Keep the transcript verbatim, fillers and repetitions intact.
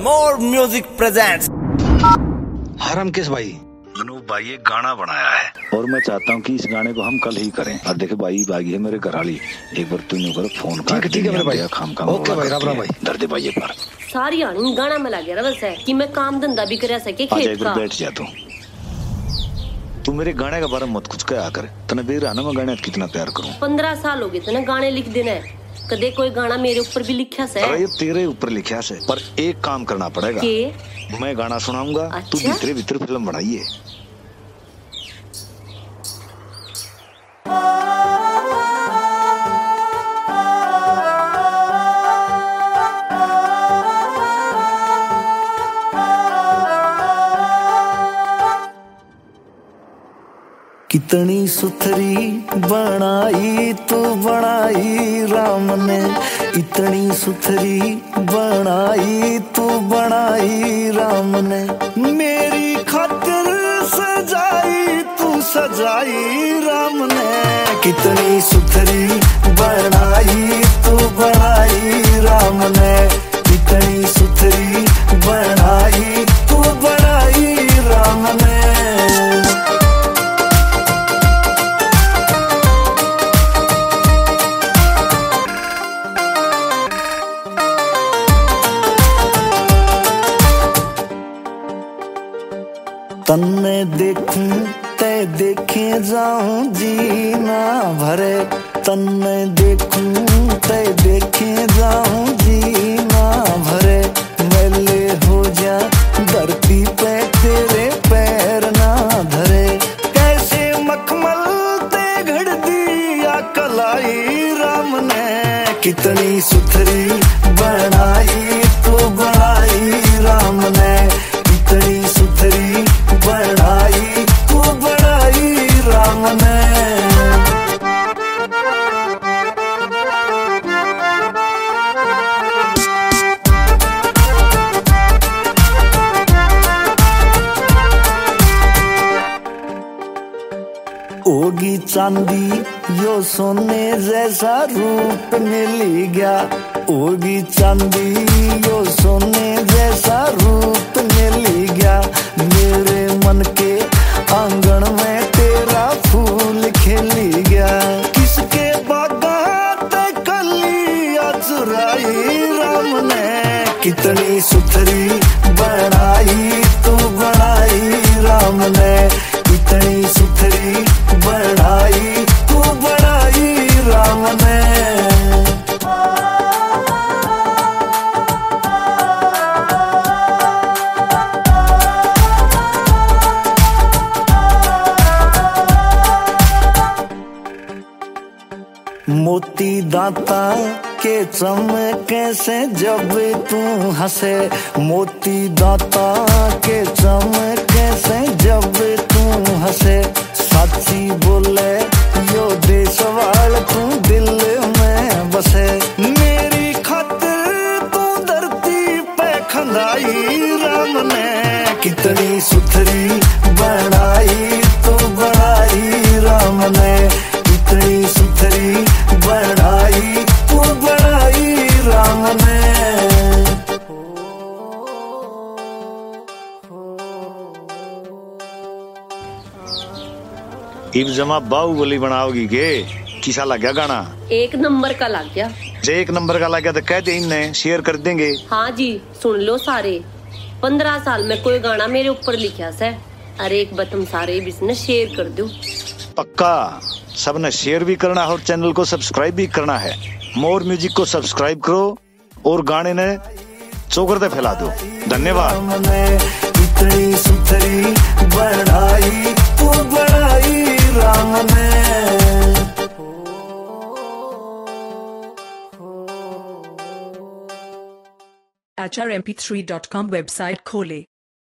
मोर music presents. हरम किस भाई? अनूप भाई एक गाना बनाया है और मैं चाहता हूँ कि इस गाने को हम कल ही करें। अब देखे भाई बागी है मेरे घर वाली, एक बार तू यूं कर फोन कर। ठीक है मेरे भाई, खाम काम ओके भाई, राम राम भाई। दर्द भाई एक बार सारी आनी गाना में लगे रहा बस है कि मैं काम धंधा भी कर सके खेत का। बैठ जा तू तू मेरे गाने के बारे में मत कुछ कहा कर। तने देर आना मैं गाने कितना प्यार करूं। पंद्रह साल हो गए तने गाने लिख देना है, कदे कोई गाना मेरे ऊपर भी लिखा से? अरे ये तेरे ऊपर लिखा से, पर एक काम करना पड़ेगा। के? मैं गाना सुनाऊंगा, अच्छा? तू भीतरे भीतर फिल्म बनाइए। कितनी सुथरी बनाई तू बनाई राम ने, इतनी सुथरी बनाई तू बनाई राम ने, मेरी खातिर सजाई तू सजाई राम ने। कितनी सुथरी बनाई तू बनाई राम ने, इतनी सुथरी बनाई तू बनाई राम ने। तन्ने देखूं ते देखे जाऊं जी ना भरे, तन्ने देखूं ते देखे जाऊं जी ना भरे, मैले हो जा धरती पे तेरे पैर ना धरे। कैसे मखमल ते घड़ दिया कलाई राम ने, कितनी सुथरी बनाई तू बनाई राम ने, इतनी सुथरी बनाई तू बनाई राम ने। होगी चांदी यो सोने जैसा रूप मिल गया, होगी चांदी यो सोने जैसा रूप मिल गया, मेरे मन के आंगन में तेरा फूल खिल गया। किसके बागात कलियां चुराई राम ने, कितनी सुथरी बनाई तू बनाई राम ने, इतनी सुथरी बनाई तू बनाई राम ने। मोती दांता के चमके से जब तू हंसे, मोती दांता के चमके से जब तू हंसे, साची बोले यो देशवाल तू दिल में बसे, मेरी खातिर तू धरती पे खंदाई राम ने, कितनी सुथरी बनाई तू बनाई राम ने, इतनी सुथरी बनाई तू बनाई राम ने। इब जमा बाहुबली बनाओगी के? किसा लग गया गाना? एक नंबर का लग गया। जे एक नंबर का लग गया तो कह दे इन्हें शेयर कर देंगे। हाँ जी सुन लो सारे, पंद्रह साल में कोई गाना मेरे ऊपर लिखा से, अरे एक बतम सारे बिजनेस शेयर कर दो। पक्का सबने शेयर भी करना है और चैनल को सब्सक्राइब भी करना है। मोर म्यूजिक को सब्सक्राइब करो और गाने ने चौकरते फैला दो। धन्यवाद। इतनी सुथरी बनाई तू बनाई राम ने। H R M P three dot com website खोले।